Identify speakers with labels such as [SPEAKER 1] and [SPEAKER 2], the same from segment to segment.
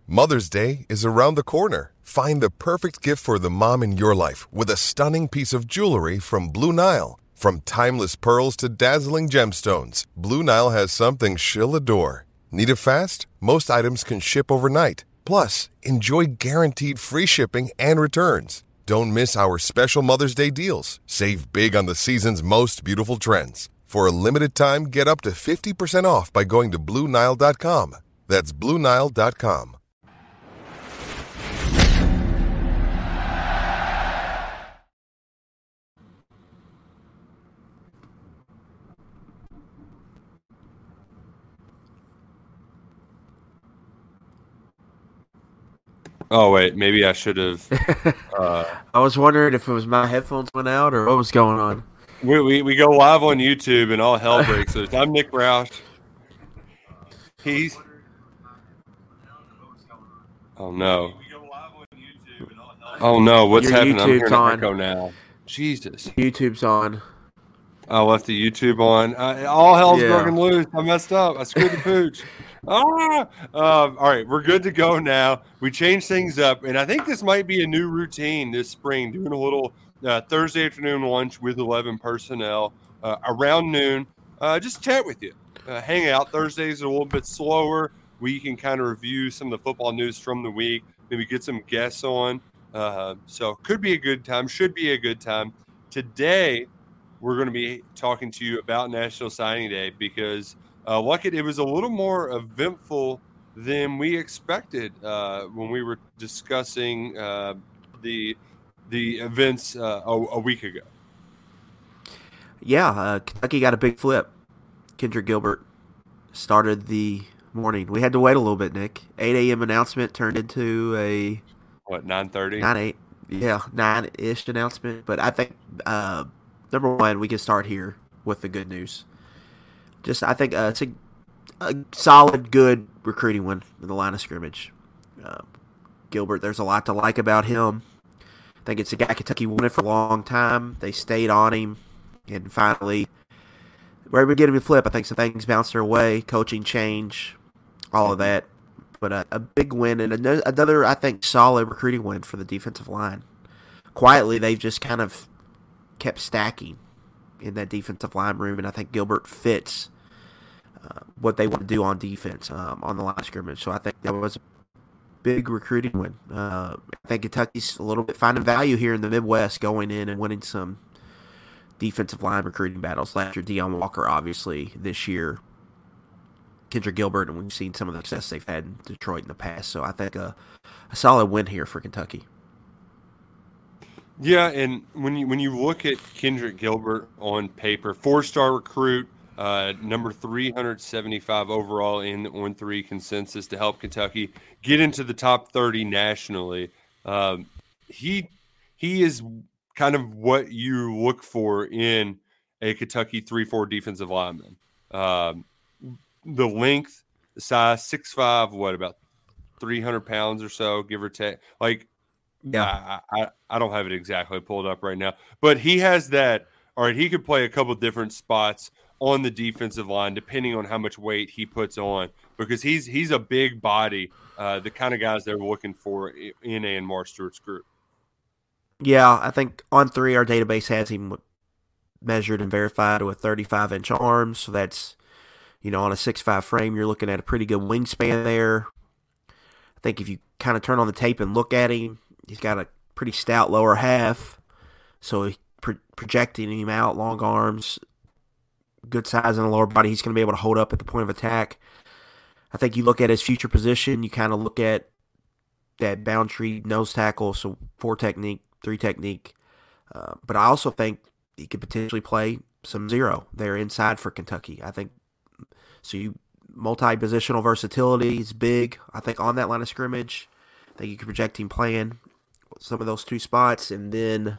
[SPEAKER 1] Mother's Day is around the corner. Find the perfect gift for the mom in your life with a stunning piece of jewelry from Blue Nile. From timeless pearls to dazzling gemstones, Blue Nile has something she'll adore. Need it fast? Most items can ship overnight. Plus, enjoy guaranteed free shipping and returns. Don't miss our special Mother's Day deals. Save big on the season's most beautiful trends. For a limited time, get up to 50% off by going to BlueNile.com. That's BlueNile.com.
[SPEAKER 2] Oh, wait, maybe I should have.
[SPEAKER 3] I was wondering if it was my headphones went out or what was going on.
[SPEAKER 2] We go live on YouTube and all hell breaks loose. I'm Nick Roush. Oh, no. Oh, no, what's
[SPEAKER 3] Your
[SPEAKER 2] happening? I'm
[SPEAKER 3] YouTube's
[SPEAKER 2] hearing
[SPEAKER 3] on.
[SPEAKER 2] an echo now. Jesus.
[SPEAKER 3] YouTube's on.
[SPEAKER 2] I left the YouTube on. All hell's
[SPEAKER 3] Yeah.
[SPEAKER 2] broken loose. I messed up. I screwed the pooch. All right, we're good to go now. We changed things up, and I think this might be a new routine this spring, doing a little Thursday afternoon lunch with 11 personnel around noon. Just chat with you. Hang out. Thursdays are a little bit slower. We can kind of review some of the football news from the week, maybe get some guests on. So could be a good time, should be a good time. Today, we're going to be talking to you about National Signing Day because it was a little more eventful than we expected when we were discussing the events a week ago.
[SPEAKER 3] Yeah, Kentucky got a big flip. Kendrick Gilbert started the morning. We had to wait a little bit, Nick. 8 a.m. announcement turned into a
[SPEAKER 2] 9:30?
[SPEAKER 3] 9-8. Yeah, 9-ish announcement. But I think number one, we can start here with the good news. I think it's a solid, good recruiting win in the line of scrimmage. Gilbert, there's a lot to like about him. I think it's a guy Kentucky wanted for a long time. They stayed on him, and finally, we're able to get him to flip. I think some things bounced their way, coaching change, all of that. But a big win and another, I think, solid recruiting win for the defensive line. Quietly, they've just kind of kept stacking in that defensive line room, and I think Gilbert fits what they want to do on defense on the line of scrimmage. So I think that was a big recruiting win. I think Kentucky's a little bit finding value here in the Midwest, going in and winning some defensive line recruiting battles. Last year, Deion Walker, obviously, this year, Kendrick Gilbert, and we've seen some of the success they've had in Detroit in the past. So I think a solid win here for Kentucky.
[SPEAKER 2] Yeah, and when you look at Kendrick Gilbert on paper, 4-star recruit, number 375 overall in the On3 consensus to help Kentucky get into the top 30 nationally. He is kind of what you look for in a Kentucky 3-4 defensive lineman. The length, the size, 6'5", about 300 pounds or so, give or take.
[SPEAKER 3] Yeah.
[SPEAKER 2] I don't have it exactly pulled up right now, but he has that. All right, he could play a couple different spots on the defensive line depending on how much weight he puts on, because he's a big body, the kind of guys they're looking for in Anwar Stewart's group.
[SPEAKER 3] Yeah, I think On3, our database has him measured and verified with 35-inch arms, so that's, on a 6'5" frame, you're looking at a pretty good wingspan there. I think if you kind of turn on the tape and look at him, he's got a pretty stout lower half, so projecting him out, long arms, good size in the lower body, he's going to be able to hold up at the point of attack. I think you look at his future position, you kind of look at that boundary nose tackle, so 4 technique, 3 technique. But I also think he could potentially play some 0 there inside for Kentucky. I think so. You multi-positional versatility is big. I think on that line of scrimmage, I think you could project him playing some of those 2 spots, and then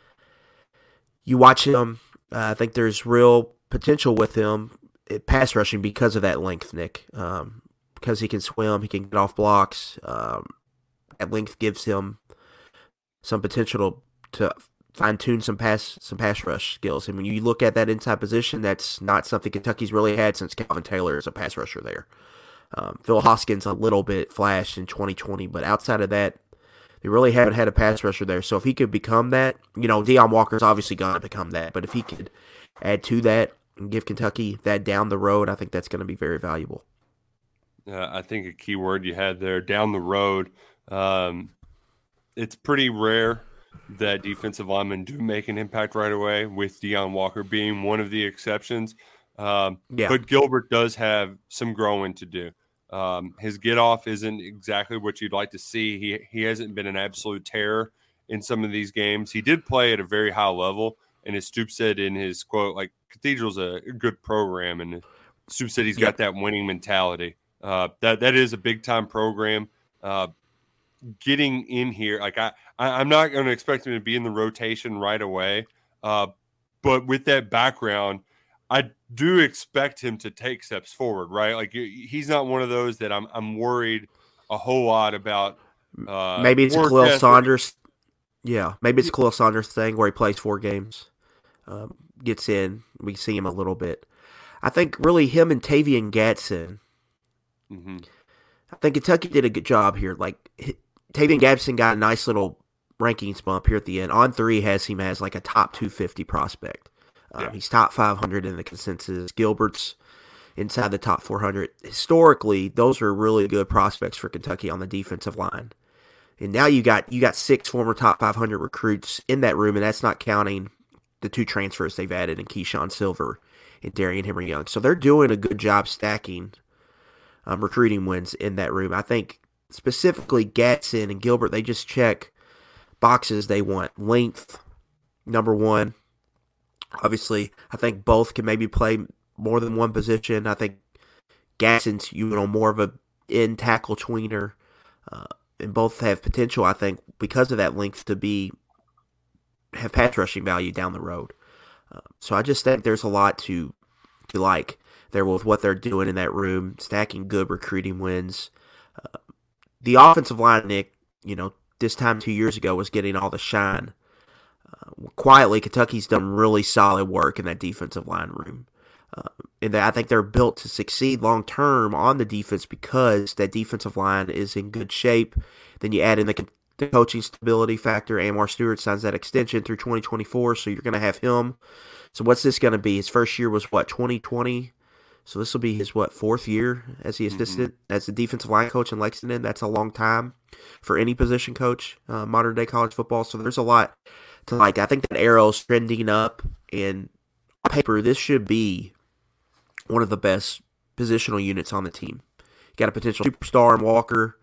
[SPEAKER 3] you watch him. I think there's real potential with him at pass rushing because of that length, Nick. Because he can swim, he can get off blocks. That length gives him some potential to fine-tune some pass rush skills. And when you look at that inside position, that's not something Kentucky's really had since Calvin Taylor is a pass rusher there. Phil Hoskins a little bit flashed in 2020, but outside of that, they really haven't had a pass rusher there. So if he could become that, Deion Walker's obviously going to become that, but if he could add to that and give Kentucky that down the road, I think that's going to be very valuable.
[SPEAKER 2] I think a key word you had there, down the road. It's pretty rare that defensive linemen do make an impact right away, with Deion Walker being one of the exceptions. But Gilbert does have some growing to do. His get off isn't exactly what you'd like to see. He hasn't been an absolute terror in some of these games. He did play at a very high level, and as Stoops said in his quote, like, Cathedral's a good program, and Stoops said he's got that winning mentality. That is a big time program. Getting in here, like I'm not going to expect him to be in the rotation right away, but with that background, I do expect him to take steps forward, right? Like, he's not one of those that I'm worried a whole lot about.
[SPEAKER 3] Maybe it's Khalil Saunders. Yeah, maybe it's Khalil Saunders thing where he plays 4 games, gets in, we see him a little bit. I think really him and Tavian Gadsden.
[SPEAKER 2] Mm-hmm.
[SPEAKER 3] I think Kentucky did a good job here. Like, Tavian Gadsden got a nice little rankings bump here at the end. On3 has him as like a top 250 prospect. He's top 500 in the consensus. Gilbert's inside the top 400. Historically, those are really good prospects for Kentucky on the defensive line. And now you got 6 former top 500 recruits in that room, and that's not counting the 2 transfers they've added in Keyshawn Silver and Darian Henry Young. So they're doing a good job stacking recruiting wins in that room. I think specifically Gadsden and Gilbert, they just check boxes they want. Length, number 1. Obviously, I think both can maybe play more than one position. I think Gadsden's more of a in tackle tweener, and both have potential, I think, because of that length to have pass rushing value down the road. So I just think there's a lot to like there with what they're doing in that room, stacking good recruiting wins. The offensive line, Nick, this time 2 years ago was getting all the shine. Quietly, Kentucky's done really solid work in that defensive line room. And I think they're built to succeed long term on the defense because that defensive line is in good shape. Then you add in the coaching stability factor. Anwar Stewart signs that extension through 2024, so you're going to have him. So what's this going to be? His first year was 2020? So this will be his 4th year as the assistant, as the defensive line coach in Lexington. That's a long time for any position coach, modern day college football. So there's a lot to like. I think that arrow's trending up, and on paper, this should be one of the best positional units on the team. You got a potential superstar in Walker.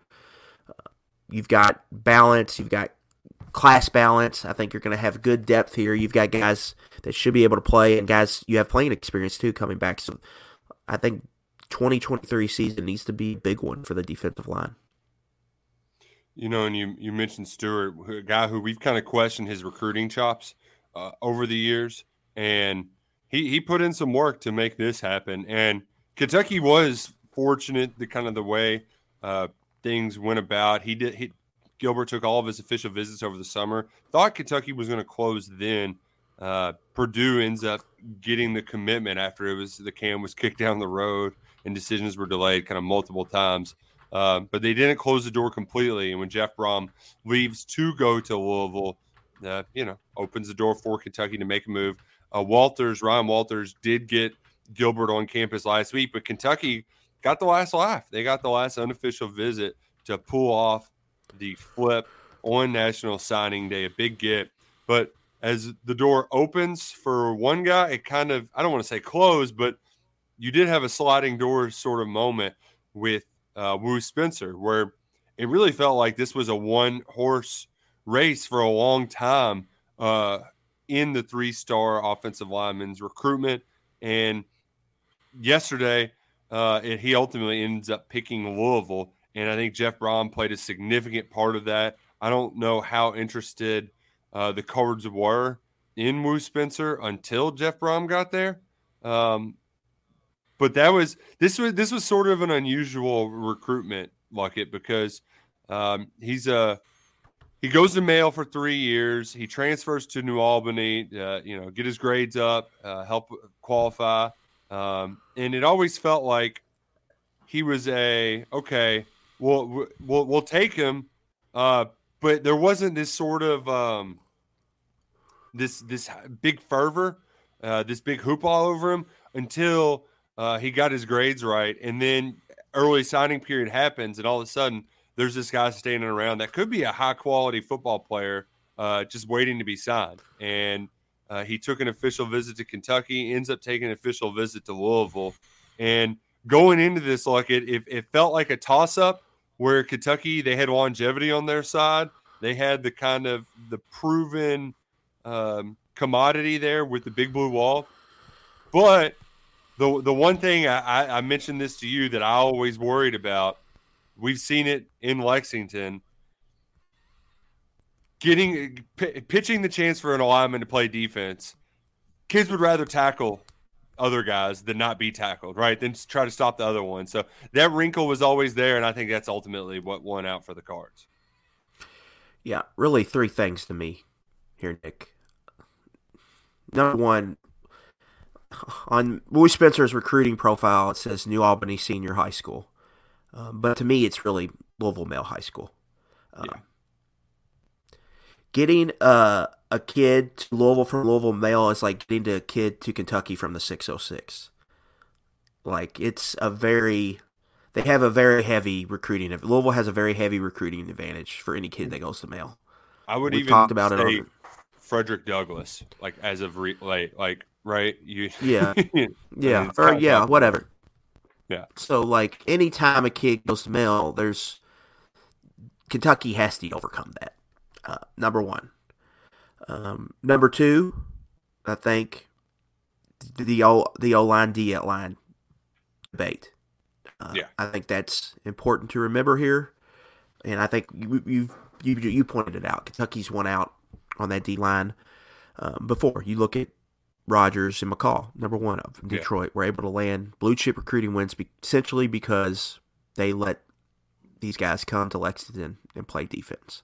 [SPEAKER 3] You've got balance. You've got class balance. I think you're going to have good depth here. You've got guys that should be able to play, and guys you have playing experience too coming back. So I think 2023 season needs to be a big one for the defensive line.
[SPEAKER 2] And you mentioned Stewart, a guy who we've kind of questioned his recruiting chops over the years, and he put in some work to make this happen. And Kentucky was fortunate the way things went about. Gilbert took all of his official visits over the summer. Thought Kentucky was going to close then. Purdue ends up getting the commitment after the can was kicked down the road and decisions were delayed kind of multiple times. But they didn't close the door completely. And when Jeff Brom leaves to go to Louisville, opens the door for Kentucky to make a move. Ryan Walters did get Gilbert on campus last week, but Kentucky got the last laugh. They got the last unofficial visit to pull off the flip on National Signing Day, a big get. But as the door opens for one guy, it kind of, I don't want to say closed, but you did have a sliding door sort of moment with Wu Spencer, where it really felt like this was a one-horse race for a long time in the 3-star offensive lineman's recruitment. And yesterday, he ultimately ends up picking Louisville, and I think Jeff Brom played a significant part of that. I don't know how interested the Cards were in Wu Spencer until Jeff Brom got there. But this was sort of an unusual recruitment, Luckett, because he goes to Mail for 3 years. He transfers to New Albany, get his grades up, help qualify. And it always felt like he was okay. We'll take him, but there wasn't this sort of this big fervor, this big hoop all over him until he got his grades right, and then early signing period happens, and all of a sudden there's this guy standing around that could be a high quality football player, just waiting to be signed. And he took an official visit to Kentucky, ends up taking an official visit to Louisville, and going into this, like it felt like a toss up where Kentucky, they had longevity on their side. They had the kind of the proven commodity there with the big blue wall. But the one thing I mentioned this to you that I always worried about, we've seen it in Lexington, pitching the chance for an lineman to play defense. Kids would rather tackle other guys than not be tackled, right? Than try to stop the other one. So that wrinkle was always there, and I think that's ultimately what won out for the Cards.
[SPEAKER 3] Yeah, really three things to me here, Nick. Number one, on Louis Spencer's recruiting profile, it says New Albany Senior High School. But to me, it's really Louisville Male High School. Getting a kid to Louisville from Louisville Male is like getting a kid to Kentucky from the 606. Like, they have a very heavy recruiting. Louisville has a very heavy recruiting advantage for any kid that goes to Male.
[SPEAKER 2] I would
[SPEAKER 3] We've
[SPEAKER 2] even
[SPEAKER 3] talked about
[SPEAKER 2] say
[SPEAKER 3] it
[SPEAKER 2] Frederick Douglass, like as of right?
[SPEAKER 3] Yeah, whatever.
[SPEAKER 2] Yeah.
[SPEAKER 3] So, like, anytime a kid goes to Male, Kentucky has to overcome that. Number one. Number two, I think the O-line, D-line debate. I think that's important to remember here, and I think you pointed it out. Kentucky's won out on that D-line before. You look at Rogers and McCall, number one of Detroit, were able to land blue-chip recruiting wins essentially because they let these guys come to Lexington and play defense.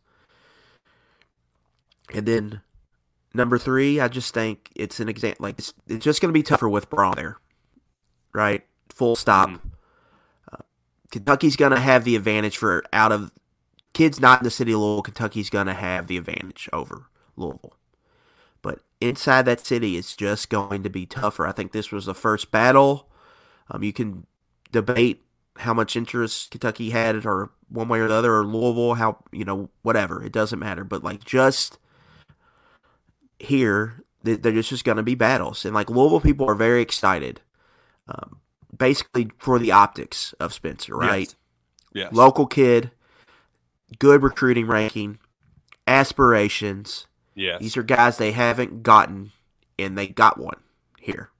[SPEAKER 3] And then number three, I just think it's an example. Like, it's just going to be tougher with Braun there, right? Full stop. Mm-hmm. Kentucky's going to have the advantage out of kids not in the city of Louisville. Kentucky's going to have the advantage over Louisville. But inside that city, it's just going to be tougher. I think this was the first battle. You can debate how much interest Kentucky had, or one way or the other, or Louisville, whatever. It doesn't matter. But, like, just here, there's just going to be battles. And, like, Louisville people are very excited, basically for the optics of Spencer, right?
[SPEAKER 2] Yes.
[SPEAKER 3] Local kid, good recruiting ranking, aspirations.
[SPEAKER 2] Yes.
[SPEAKER 3] These are guys they haven't gotten, and they got one here.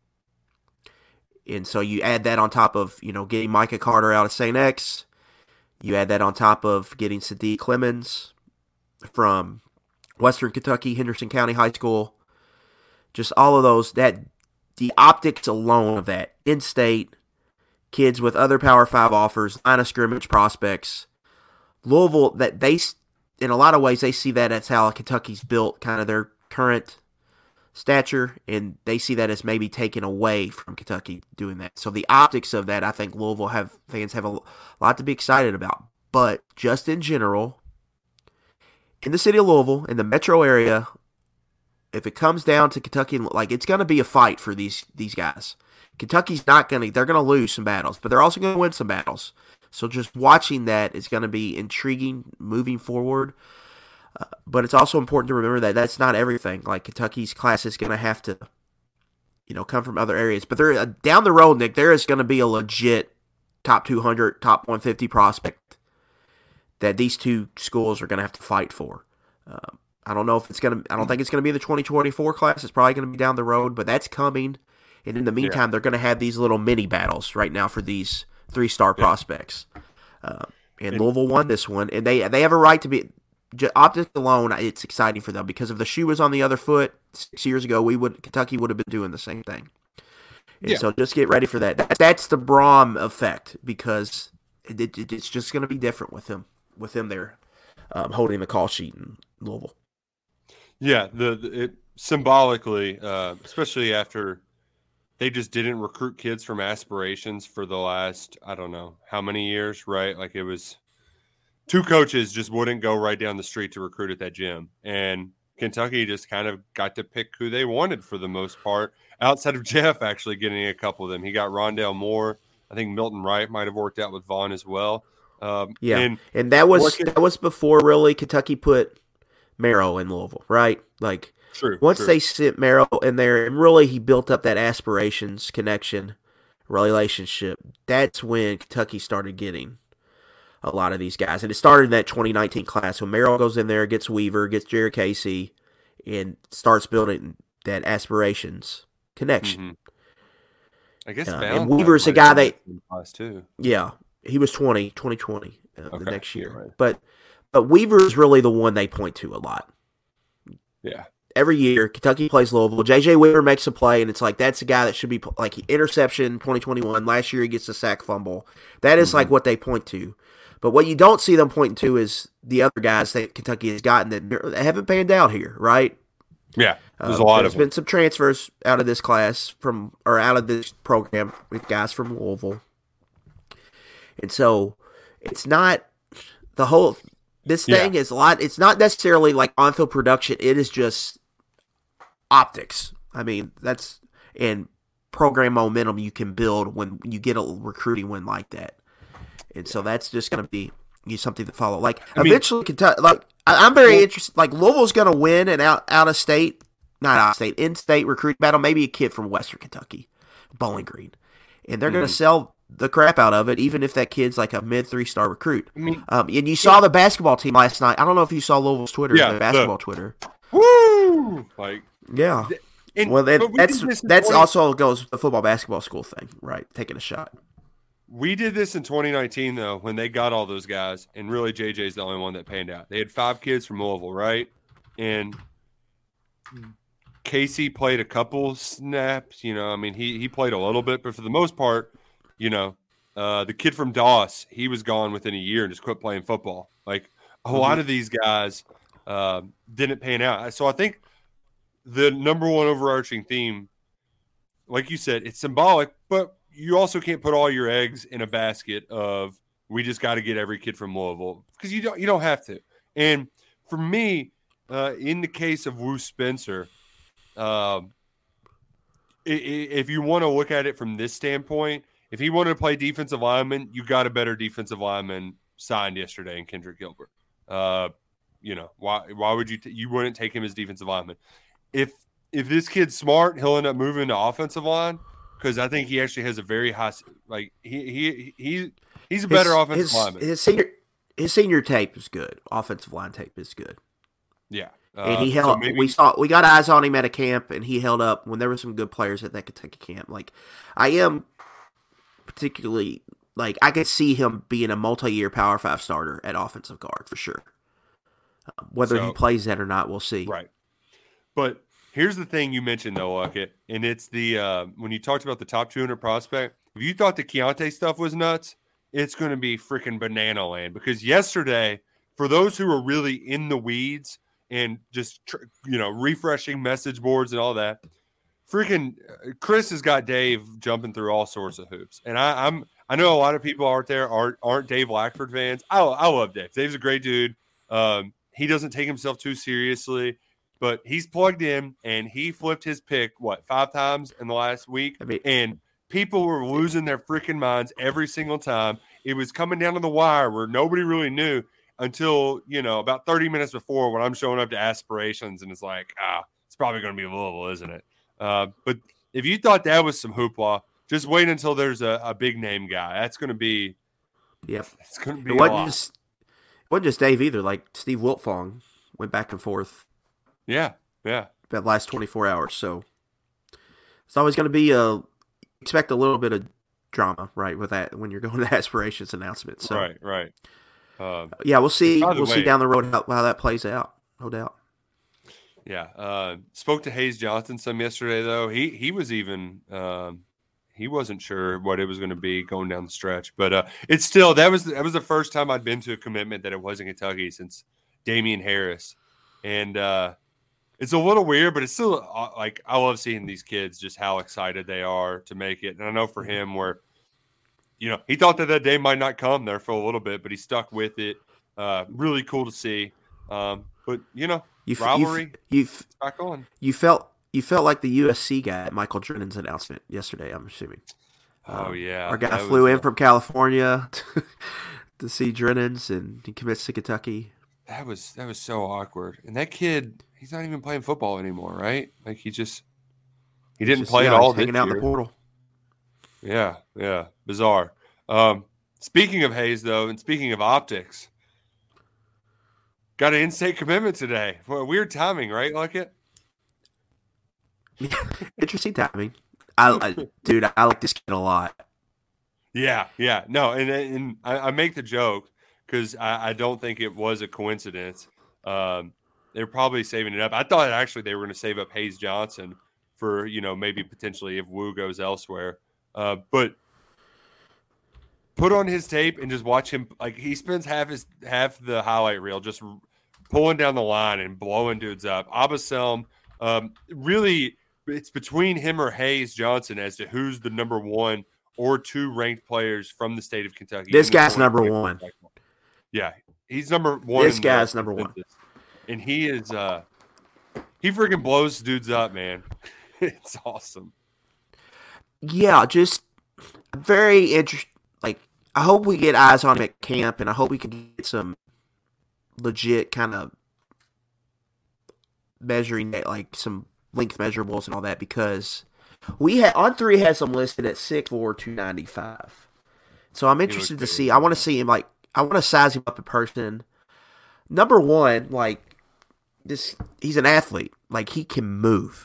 [SPEAKER 3] And so you add that on top of, getting Micah Carter out of St. X. You add that on top of getting Sadiq Clemens from Western Kentucky, Henderson County High School. Just all of those, the optics alone of that, in-state, kids with other Power 5 offers, line of scrimmage prospects. Louisville, that they, in a lot of ways, they see that as how Kentucky's built, kind of their current stature, and they see that as maybe taken away from Kentucky doing that. So the optics of that, I think Louisville fans have a lot to be excited about. But just in general, in the city of Louisville, in the metro area, if it comes down to Kentucky, like, it's going to be a fight for these guys. Kentucky's they're going to lose some battles, but they're also going to win some battles. So just watching that is going to be intriguing moving forward. But it's also important to remember that that's not everything. Like, Kentucky's class is going to have to, come from other areas. But there, down the road, Nick, there is going to be a legit top 200, top 150 prospect that these two schools are going to have to fight for. I don't think it's going to be the 2024 class. It's probably going to be down the road, but that's coming. And in the meantime, they're going to have these little mini battles right now for these 3-star prospects. And Louisville won this one, and they have a right to be. Optics alone, it's exciting for them because if the shoe was on the other foot 6 years ago, Kentucky would have been doing the same thing. And so just get ready for that. That's the Braum effect, because it's just going to be different with him there holding the call sheet in Louisville.
[SPEAKER 2] Yeah, it symbolically, especially after they just didn't recruit kids from aspirations for the last, I don't know how many years, right? Like it was 2 coaches just wouldn't go right down the street to recruit at that gym. And Kentucky just kind of got to pick who they wanted for the most part, outside of Jeff actually getting a couple of them. He got Rondale Moore. I think Milton Wright might have worked out with Vaughn as well.
[SPEAKER 3] And that was before really Kentucky put Merrill in Louisville, right? Like once they sent Merrill in there, and really he built up that aspirations connection relationship. That's when Kentucky started getting a lot of these guys, and it started in that 2019 class when Merrill goes in there, gets Weaver, gets Jared Casey, and starts building that aspirations connection.
[SPEAKER 2] Mm-hmm. I guess
[SPEAKER 3] and Weaver's a guy that
[SPEAKER 2] class too.
[SPEAKER 3] Yeah, he was 2020 the next year.
[SPEAKER 2] Right.
[SPEAKER 3] But Weaver's really the one they point to a lot.
[SPEAKER 2] Yeah.
[SPEAKER 3] Every year, Kentucky plays Louisville. J.J. Weaver makes a play, and it's like, that's a guy that should be, like, interception 2021. Last year, he gets a sack fumble. That is, like, what they point to. But what you don't see them pointing to is the other guys that Kentucky has gotten that haven't panned out here, right?
[SPEAKER 2] Yeah, there's a lot of them.
[SPEAKER 3] There's been some transfers out of this class out of this program with guys from Louisville. And so it's not the whole – this thing is a lot – it's not necessarily like on-field production. It is just optics. I mean, that's – and program momentum you can build when you get a recruiting win like that. And so that's just going to be something to follow. Like, eventually Kentucky – like, I'm very interested. Like, Louisville's going to win an out-of-state – not out-of-state, in-state recruiting battle. Maybe a kid from Western Kentucky, Bowling Green. And they're going to sell the crap out of it, even if that kid's like a mid 3-star recruit. And you saw the basketball team last night. I don't know if you saw Louisville's Twitter, the basketball Twitter.
[SPEAKER 2] Woo! Like,
[SPEAKER 3] yeah. Well, that's also goes the football basketball school thing, right? Taking a shot.
[SPEAKER 2] We did this in 2019 though, when they got all those guys, and really JJ's the only one that panned out. They had 5 kids from Louisville, right? And Casey played a couple snaps, I mean, he played a little bit, but for the most part, the kid from Doss, he was gone within a year and just quit playing football. Like, a lot of these guys didn't pan out. So I think the number one overarching theme, like you said, it's symbolic, but you also can't put all your eggs in a basket of we just got to get every kid from Louisville, because you don't have to. And for me, in the case of Wu Spencer, if you want to look at it from this standpoint, if he wanted to play defensive lineman, you got a better defensive lineman signed yesterday in Kendrick Gilbert. Why would you wouldn't take him as defensive lineman? If this kid's smart, he'll end up moving to offensive line, because I think he actually has a very high, like he's a better offensive lineman.
[SPEAKER 3] His senior tape is good. Offensive line tape is good.
[SPEAKER 2] Yeah.
[SPEAKER 3] And he held. We got eyes on him at a camp, and he held up when there were some good players at that Kentucky camp. Like, I am particularly I could see him being a multi-year Power 5 starter at offensive guard for sure. Whether he plays that or not, we'll see.
[SPEAKER 2] Right. But here's the thing you mentioned though, Luckett, and it's the when you talked about the top 200 prospect. If you thought the Keontae stuff was nuts, it's going to be freaking banana land, because yesterday, for those who are really in the weeds and just refreshing message boards and all that, freaking Chris has got Dave jumping through all sorts of hoops. And I know a lot of people out there aren't Dave Lackford fans. I love Dave. Dave's a great dude. He doesn't take himself too seriously, but he's plugged in, and he flipped his pick 5 times in the last week, and people were losing their freaking minds every single time. It was coming down to the wire where nobody really knew until, about 30 minutes before, when I'm showing up to aspirations, and it's like, it's probably going to be Louisville, isn't it? But if you thought that was some hoopla, just wait until there's a big name guy. That's going to be, it's going to be
[SPEAKER 3] it wasn't just Dave either. Like, Steve Wiltfong went back and forth.
[SPEAKER 2] Yeah.
[SPEAKER 3] That last 24 hours. So it's always going to be expect a little bit of drama, right, with that when you're going to aspirations announcements. So,
[SPEAKER 2] right.
[SPEAKER 3] We'll see. We'll see down the road how that plays out. No doubt.
[SPEAKER 2] Yeah. Spoke to Hayes Johnson some yesterday though. He was even he wasn't sure what it was going to be going down the stretch, but it's still that was the first time I'd been to a commitment that it wasn't Kentucky since Damian Harris, and it's a little weird, but it's still like I love seeing these kids just how excited they are to make it. And I know for him, where he thought that day might not come there for a little bit, but he stuck with it. Really cool to see. But rivalry back on.
[SPEAKER 3] You felt like the USC guy at Michael Drennan's announcement yesterday. I'm assuming.
[SPEAKER 2] Oh yeah,
[SPEAKER 3] our guy flew in from California to see Drennan's, and he commits to Kentucky.
[SPEAKER 2] That was so awkward. And that kid, he's not even playing football anymore, right? Like he didn't play at all.
[SPEAKER 3] Hanging out in the portal.
[SPEAKER 2] Yeah, bizarre. Speaking of Hayes, though, and speaking of optics, got an in-state commitment today. Well, weird timing, right? Like it?
[SPEAKER 3] Interesting timing. Dude, I like this kid a lot.
[SPEAKER 2] Yeah. No, and I make the joke because I don't think it was a coincidence. They're probably saving it up. I thought actually they were going to save up Hayes Johnson for, maybe potentially if Wu goes elsewhere. But put on his tape and just watch him. Like he spends half the highlight reel just pulling down the line and blowing dudes up. Abaselm, really, it's between him or Hayes Johnson as to who's the number 1 or 2 ranked players from the state of Kentucky.
[SPEAKER 3] This guy's number 1.
[SPEAKER 2] Yeah, he's number 1.
[SPEAKER 3] This guy's number 1.
[SPEAKER 2] And he is he freaking blows dudes up, man. It's awesome.
[SPEAKER 3] Yeah, just very interesting. Like, I hope we get eyes on him at camp, and I hope we can get some legit kind of measuring, like some length measurables and all that, because On3 has him listed at 6'4", 295. So I'm interested to see. I want to see him, like, I want to size him up in person. Number 1, like, he's an athlete. Like, he can move.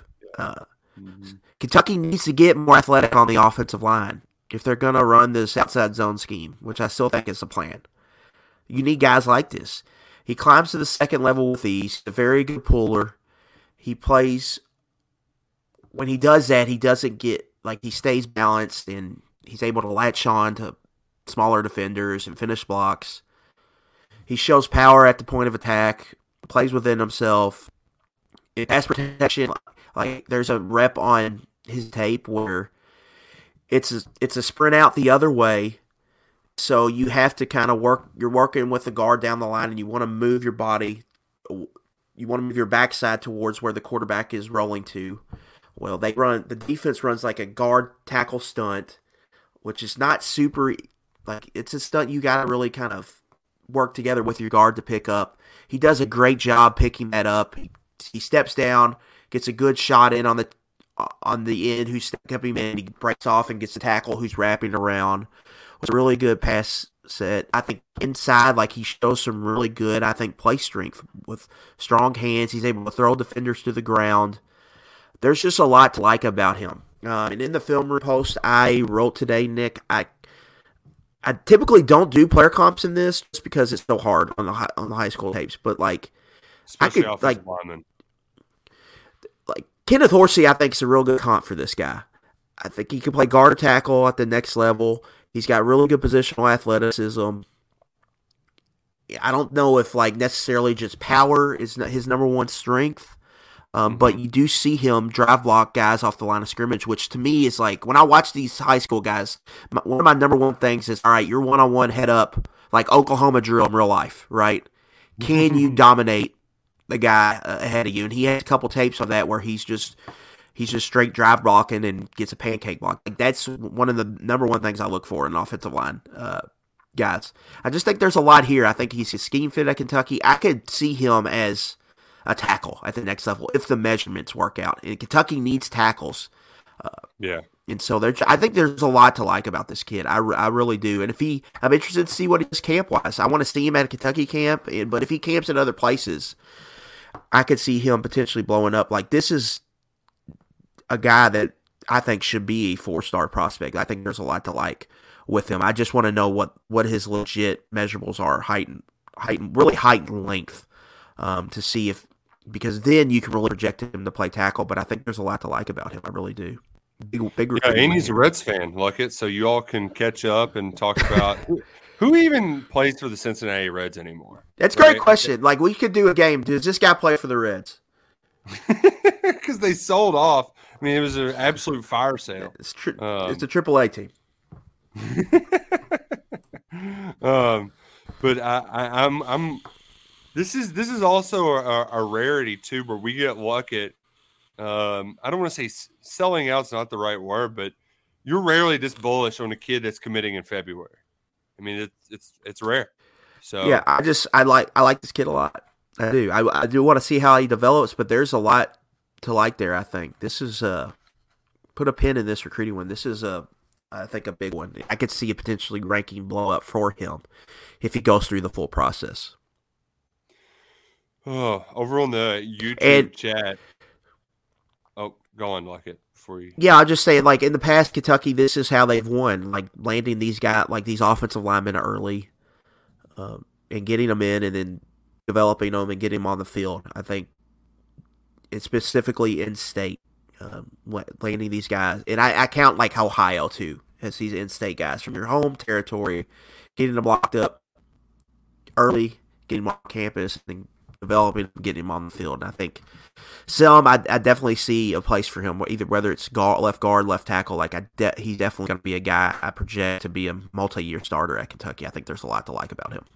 [SPEAKER 3] Kentucky needs to get more athletic on the offensive line if they're going to run this outside zone scheme, which I still think is the plan. You need guys like this. He climbs to the second level with ease. He's a very good puller. He plays. When he does that, he doesn't get, like, he stays balanced, and he's able to latch on to smaller defenders and finish blocks. He shows power at the point of attack, plays within himself. In pass protection, like, there's a rep on his tape where it's a sprint out the other way, so you have to kind of you're working with the guard down the line, and you want to move your body, you want to move your backside towards where the quarterback is rolling to. Well, the defense runs like a guard tackle stunt, which is not super, like, it's a stunt you got to really kind of work together with your guard to pick up. He does a great job picking that up. He steps down, gets a good shot in on the end who's stepping in. He breaks off and gets the tackle who's wrapping around. It was a really good pass set. I think inside, like, he shows some really good, I think, play strength with strong hands. He's able to throw defenders to the ground. There's just a lot to like about him. And in the film post I wrote today, Nick, I typically don't do player comps in this just because it's so hard on the high school tapes. But, like,
[SPEAKER 2] especially offensive linemen.
[SPEAKER 3] Like, Kenneth Horsey, I think, is a real good comp for this guy. I think he can play guard or tackle at the next level. He's got really good positional athleticism. I don't know if, like, necessarily just power is his number 1 strength. But you do see him drive block guys off the line of scrimmage, which to me is like, when I watch these high school guys, one of my number 1 things is, all right, you're one-on-one head up, like Oklahoma drill in real life, right? Can you dominate the guy ahead of you? And he has a couple tapes on that where he's just straight drive blocking and gets a pancake block. Like, that's one of the number 1 things I look for in an offensive line guys. I just think there's a lot here. I think he's a scheme fit at Kentucky. I could see him as a tackle at the next level if the measurements work out. And Kentucky needs tackles. And so I think there's a lot to like about this kid. I really do. And I'm interested to see what his camp wise. I want to see him at a Kentucky camp, but if he camps at other places, I could see him potentially blowing up. Like, this is a guy that I think should be a 4-star prospect. I think there's a lot to like with him. I just want to know what his legit measurables are, height and length, to see if, because then you can really project him to play tackle. But I think there's a lot to like about him. I really do. Big
[SPEAKER 2] Amy's a Reds fan, like it, so you all can catch up and talk about who even plays for the Cincinnati Reds anymore.
[SPEAKER 3] That's a great question. Like, we could do a game. Does this guy play for the Reds?
[SPEAKER 2] because they sold off. I mean, it was an absolute fire sale.
[SPEAKER 3] It's a AAA team.
[SPEAKER 2] But I'm. This is also a rarity too, where we get luck at. I don't want to say selling out's not the right word, but you're rarely this bullish on a kid that's committing in February. I mean, it's rare. So
[SPEAKER 3] yeah, I like this kid a lot. I do. I do want to see how he develops, but there's a lot to like there. I think this is put a pin in this recruiting one. This is I think a big one. I could see a potentially ranking blow up for him if he goes through the full process.
[SPEAKER 2] Oh, over on the YouTube chat. Oh, go on, Luckett, before you.
[SPEAKER 3] Yeah, I'll just say, like, in the past, Kentucky, this is how they've won. Like, landing these guys, like, these offensive linemen early and getting them in and then developing them and getting them on the field. I think it's specifically in-state, landing these guys. And I count, like, Ohio, too, as these in-state guys from your home territory, getting them locked up early, getting them on campus, and developing, getting him on the field. And I think I definitely see a place for him, whether it's left guard, left tackle. Like he's definitely going to be a guy I project to be a multi-year starter at Kentucky. I think there's a lot to like about him.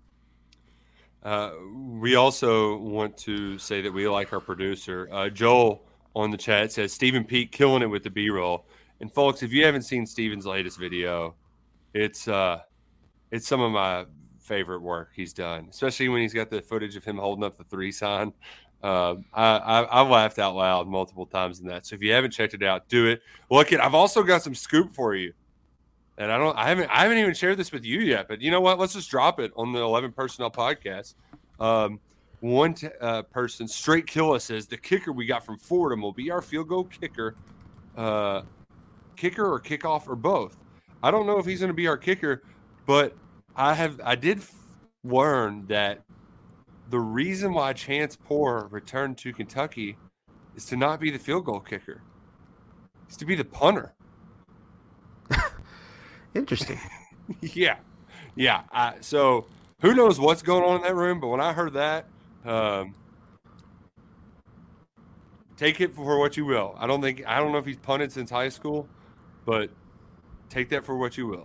[SPEAKER 2] We also want to say that we like our producer. Joel on the chat says Stephen Peak killing it with the B-roll. And folks, if you haven't seen Stephen's latest video, it's some of my favorite work he's done, especially when he's got the footage of him holding up the 3 sign. I laughed out loud multiple times in that. So if you haven't checked it out, do it. Look, I've also got some scoop for you, and I haven't even shared this with you yet. But you know what? Let's just drop it on the 11 Personnel podcast. One person, Straight Killa, says the kicker we got from Fordham will be our field goal kicker, kicker or kickoff or both. I don't know if he's going to be our kicker, but I did learn that the reason why Chance Poore returned to Kentucky is to not be the field goal kicker. It's to be the punter.
[SPEAKER 3] Interesting.
[SPEAKER 2] Yeah. So who knows what's going on in that room, but when I heard that, take it for what you will. I don't know if he's punted since high school, but take that for what you will.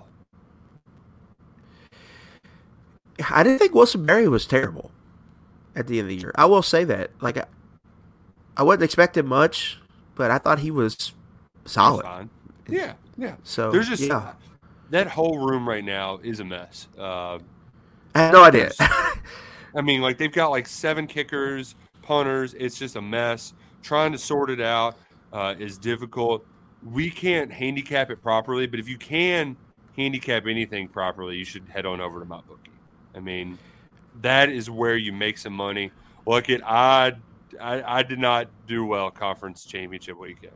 [SPEAKER 3] I didn't think Wilson Berry was terrible at the end of the year. I will say that. Like, I wasn't expecting much, but I thought he was solid.
[SPEAKER 2] Yeah.
[SPEAKER 3] So
[SPEAKER 2] there's just that whole room right now is a mess.
[SPEAKER 3] I had no idea.
[SPEAKER 2] I mean, like they've got like 7 kickers, punters. It's just a mess. Trying to sort it out is difficult. We can't handicap it properly, but if you can handicap anything properly, you should head on over to MyBookie. I mean, that is where you make some money. Look, I did not do well conference championship weekend.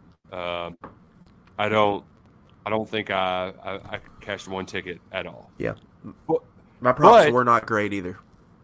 [SPEAKER 2] I don't think I cashed one ticket at all.
[SPEAKER 3] Yeah, my props were not great either.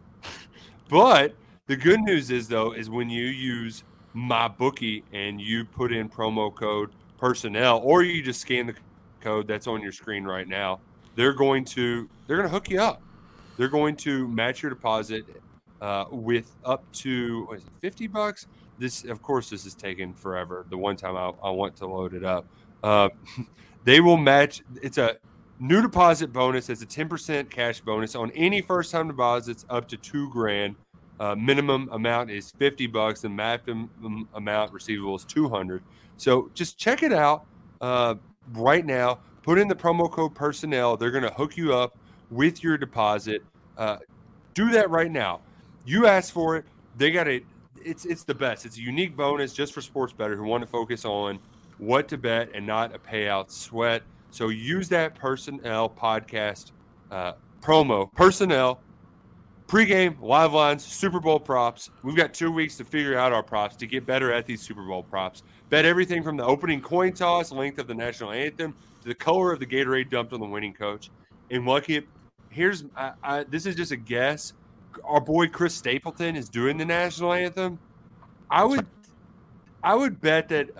[SPEAKER 2] But the good news is when you use MyBookie and you put in promo code personnel, or you just scan the code that's on your screen right now, they're going to hook you up. They're going to match your deposit with up to $50. This is taking forever. The one time I want to load it up, they will match. It's a new deposit bonus. It's a 10% cash bonus on any first time deposits up to $2,000. Minimum amount is $50. The maximum amount receivable is $200. So just check it out right now. Put in the promo code personnel. They're going to hook you up with your deposit. Do that right now. You asked for it. They got it. It's the best. It's a unique bonus just for sports bettors who want to focus on what to bet and not a payout sweat. So use that personnel podcast promo. Personnel, pregame, live lines, Super Bowl props. We've got 2 weeks to figure out our props to get better at these Super Bowl props. Bet everything from the opening coin toss, length of the national anthem, to the color of the Gatorade dumped on the winning coach. And Lucky, here's this is just a guess. Our boy Chris Stapleton is doing the national anthem. I would bet that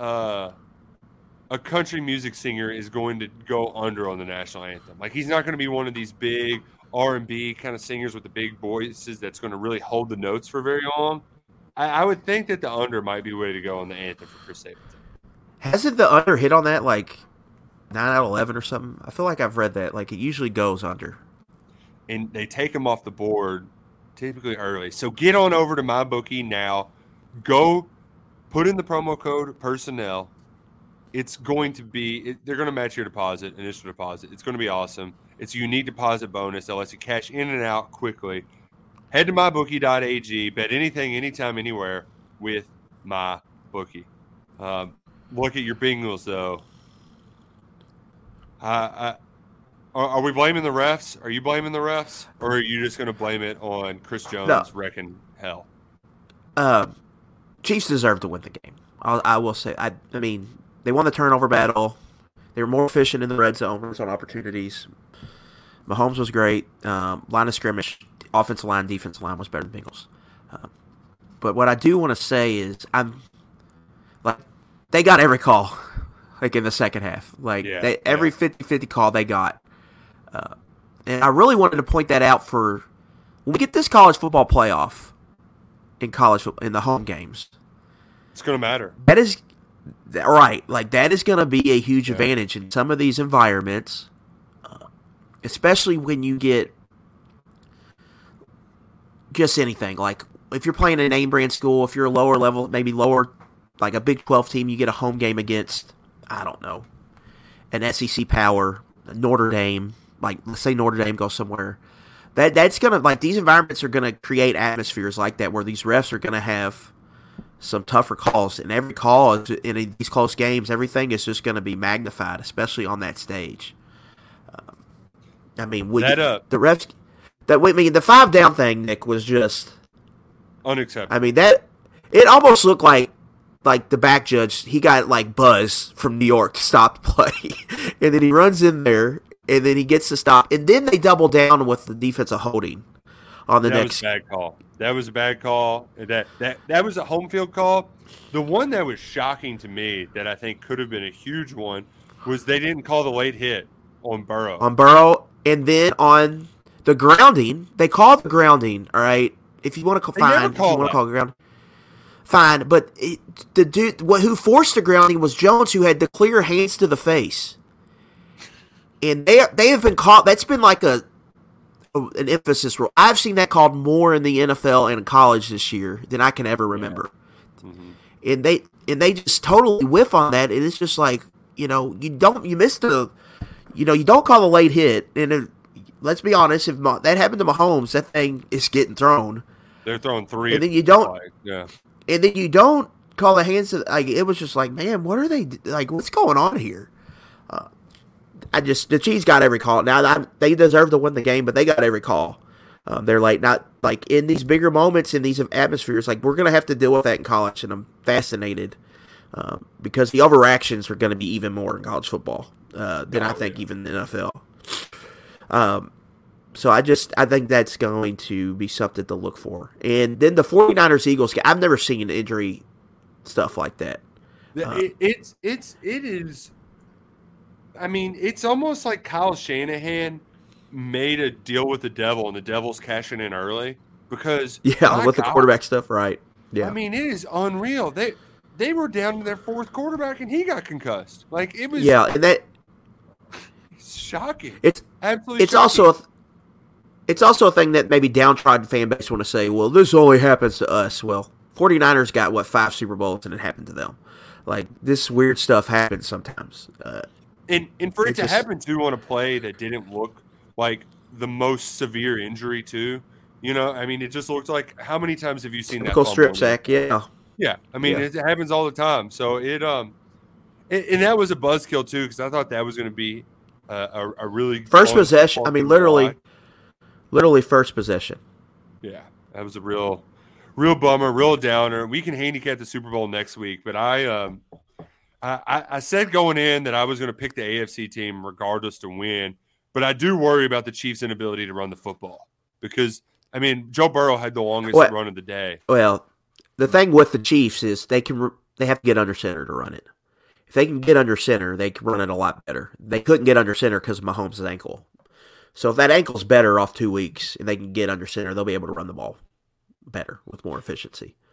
[SPEAKER 2] a country music singer is going to go under on the national anthem. Like, he's not going to be one of these big R&B kind of singers with the big voices that's going to really hold the notes for very long. I would think that the under might be the way to go on the anthem for Chris Stapleton.
[SPEAKER 3] Hasn't the under hit on that like 9 out of 11 or something? I feel like I've read that. Like it usually goes under.
[SPEAKER 2] And they take them off the board typically early. So get on over to MyBookie now. Go put in the promo code personnel. It's going to be they're going to match your initial deposit. It's going to be awesome. It's a unique deposit bonus that lets you cash in and out quickly. Head to mybookie.ag. Bet anything, anytime, anywhere with MyBookie. Look at your Bengals, though. Are we blaming the refs? Are you blaming the refs? Or are you just going to blame it on Chris Jones wrecking hell?
[SPEAKER 3] Chiefs deserve to win the game. I will say. I mean, they won the turnover battle. They were more efficient in the red zone on opportunities. Mahomes was great. Line of scrimmage, offensive line, defensive line was better than Bengals. But what I do want to say is they got every call like in the second half. Every 50-50 call they got. And I really wanted to point that out for when we get this college football playoff in the home games.
[SPEAKER 2] It's going to matter.
[SPEAKER 3] That is right. Like that is going to be a huge advantage in some of these environments, especially when you get just anything. Like if you're playing a name brand school, if you're a lower level, maybe lower, like a Big 12 team, you get a home game against, I don't know, an SEC power, Notre Dame. Like, let's say Notre Dame goes somewhere. That's going to, like, these environments are going to create atmospheres like that where these refs are going to have some tougher calls. And every call in these close games, everything is just going to be magnified, especially on that stage. I mean, the refs, the 5 down thing, Nick, was just
[SPEAKER 2] unacceptable.
[SPEAKER 3] I mean, it almost looked like the back judge, he got like Buzz from New York to stop the play. And then he runs in there. And then he gets to stop. And then they double down with the defensive holding on the next.
[SPEAKER 2] That was a bad call. That was a bad call. That was a home field call. The one that was shocking to me that I think could have been a huge one was they didn't call the late hit on Burrow. And then on the grounding, they called the grounding, all right? If you want to call grounding. Fine, but the dude who forced the grounding was Jones, who had the clear hands to the face. And they have been called. That's been like an emphasis rule. I've seen that called more in the NFL and college this year than I can ever remember. Yeah. Mm-hmm. And they just totally whiff on that. And it's just like you don't call the late hit. And let's be honest, if that happened to Mahomes, that thing is getting thrown. They're throwing 3. And
[SPEAKER 3] then you don't. And then you don't call the hands. It was just like, man, what are they like? What's going on here? The Chiefs got every call. Now they deserve to win the game, but they got every call. They're like not like in these bigger moments in these atmospheres. Like we're gonna have to deal with that in college, and I'm fascinated because the overreactions are going to be even more in college football than I think even in the NFL. So I think that's going to be something to look for. And then the 49ers-Eagles game, I've never seen injury stuff like that.
[SPEAKER 2] It is. I mean, it's almost like Kyle Shanahan made a deal with the devil, and the devil's cashing in early because
[SPEAKER 3] with the quarterback stuff, right? Yeah,
[SPEAKER 2] I mean, it is unreal. They were down to their 4th quarterback, and he got concussed. Like it was.
[SPEAKER 3] Yeah, and
[SPEAKER 2] it's shocking.
[SPEAKER 3] It's
[SPEAKER 2] absolutely.
[SPEAKER 3] It's
[SPEAKER 2] shocking.
[SPEAKER 3] It's also a thing that maybe downtrodden fan base want to say, well, this only happens to us. Well, 49ers got 5 Super Bowls, and it happened to them. Like this weird stuff happens sometimes.
[SPEAKER 2] And for it to happen to on a play that didn't look like the most severe injury too, I mean, it just looked like, how many times have you seen that
[SPEAKER 3] strip sack? Yeah.
[SPEAKER 2] Yeah. I mean, It happens all the time. So and that was a buzzkill too, because I thought that was going to be a really
[SPEAKER 3] first possession. I mean, literally first possession.
[SPEAKER 2] Yeah. That was a real bummer, real downer. We can handicap the Super Bowl next week, but I said going in that I was going to pick the AFC team regardless to win, but I do worry about the Chiefs' inability to run the football because, I mean, Joe Burrow had the longest run of the day.
[SPEAKER 3] Well, the thing with the Chiefs is they have to get under center to run it. If they can get under center, they can run it a lot better. They couldn't get under center because of Mahomes' ankle. So if that ankle's better off 2 weeks and they can get under center, they'll be able to run the ball better with more efficiency.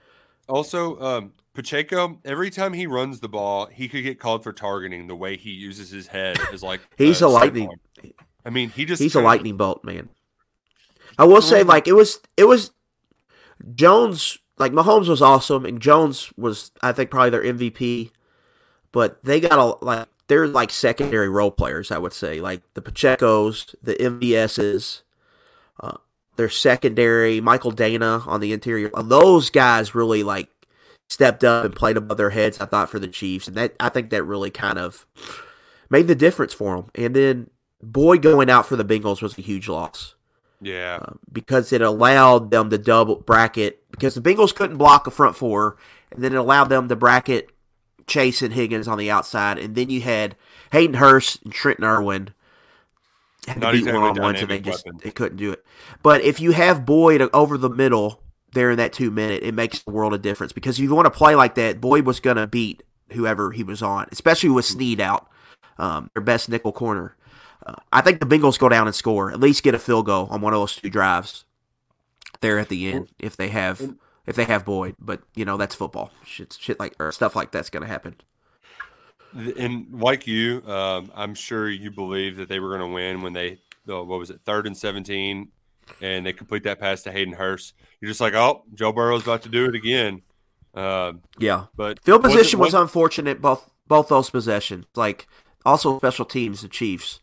[SPEAKER 2] Also, Pacheco, every time he runs the ball, he could get called for targeting the way he uses his head is like
[SPEAKER 3] He's a lightning.
[SPEAKER 2] I mean,
[SPEAKER 3] he's a lightning bolt, man. I will say, like, it was Jones, like, Mahomes was awesome, and Jones was, I think, probably their MVP, but they got they're like secondary role players, I would say, like the Pachecos, the MVSs, their secondary, Michael Dana on the interior. Those guys really, like, stepped up and played above their heads, I thought, for the Chiefs, and I think that really kind of made the difference for them. And then Boyd going out for the Bengals was a huge loss.
[SPEAKER 2] Yeah.
[SPEAKER 3] Because it allowed them to double bracket, because the Bengals couldn't block a front four, and then it allowed them to bracket Chase and Higgins on the outside, and then you had Hayden Hurst and Trenton Irwin had to beat one-on-ones, and they couldn't do it. But if you have Boyd over the middle there in that 2 minute, it makes a world of difference, because if you want to play like that, Boyd was going to beat whoever he was on, especially with Snead out, their best nickel corner. I think the Bengals go down and score, at least get a field goal on one of those 2 drives there at the end if they have Boyd. But, you know, that's football. Shit like, or stuff like that's going to happen.
[SPEAKER 2] And like you, I'm sure you believe that they were going to win when they, what was it, 3rd and 17, and they complete that pass to Hayden Hurst. You're just like, oh, Joe Burrow's about to do it again.
[SPEAKER 3] Yeah,
[SPEAKER 2] but
[SPEAKER 3] field position was unfortunate. Both those possessions, like also special teams, the Chiefs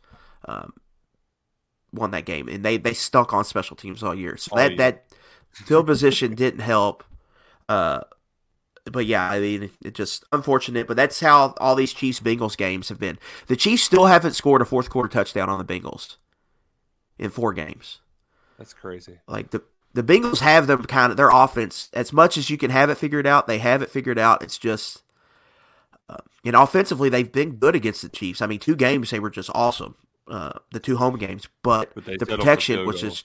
[SPEAKER 3] won that game, and they stunk on special teams all year. So that field position didn't help. But yeah, I mean, it just unfortunate. But that's how all these Chiefs-Bengals games have been. The Chiefs still haven't scored a fourth quarter touchdown on the Bengals in 4 games.
[SPEAKER 2] That's crazy.
[SPEAKER 3] Like the Bengals have them kind of their offense, as much as you can have it figured out. They have it figured out. It's just, and offensively, they've been good against the Chiefs. I mean, 2 games they were just awesome. The 2 home games, but the protection was just,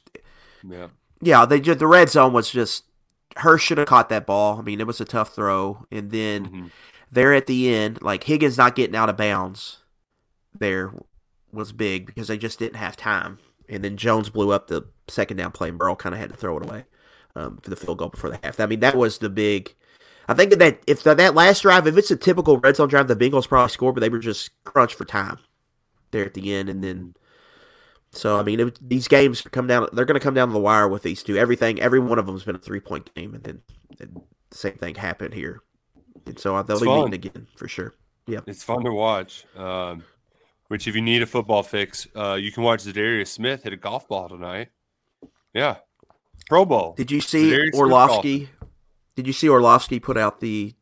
[SPEAKER 3] the red zone was just. Hurst should have caught that ball. I mean, it was a tough throw. And then there at the end, like, Higgins not getting out of bounds there was big because they just didn't have time. And then Jones blew up the second down play, and Burrow kind of had to throw it away for the field goal before the half. I mean, that was the big – I think that if that last drive, if it's a typical red zone drive, the Bengals probably scored, but they were just crunched for time there at the end. And then – so, I mean, these games come down. They're going to come down to the wire with these 2. Every one of them has been a 3-point game, and then the same thing happened here. And so they'll be meeting again for sure. Yeah,
[SPEAKER 2] it's fun to watch. Which, if you need a football fix, you can watch Zadarius Smith hit a golf ball tonight. Yeah, Pro Bowl.
[SPEAKER 3] Did you see Orlovsky? Did you see Orlovsky put out